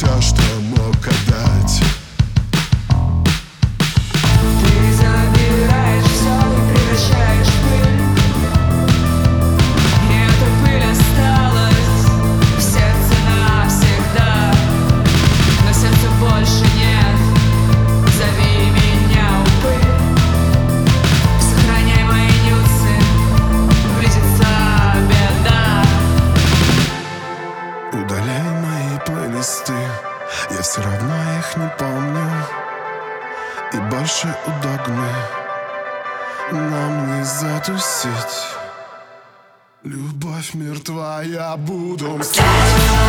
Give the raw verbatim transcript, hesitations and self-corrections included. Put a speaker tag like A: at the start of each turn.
A: все, что мог отдать.
B: Ты забираешь все и превращаешь в пыль, и эта пыль осталась в сердце навсегда. Но сердца больше нет, зови меня упырь. Сохраняй мои нюцы, близится беда.
A: Удаляй мои плейлисты, я все равно их не помню. И больше у догмы нам не затусить. Любовь мертва, я буду мстить.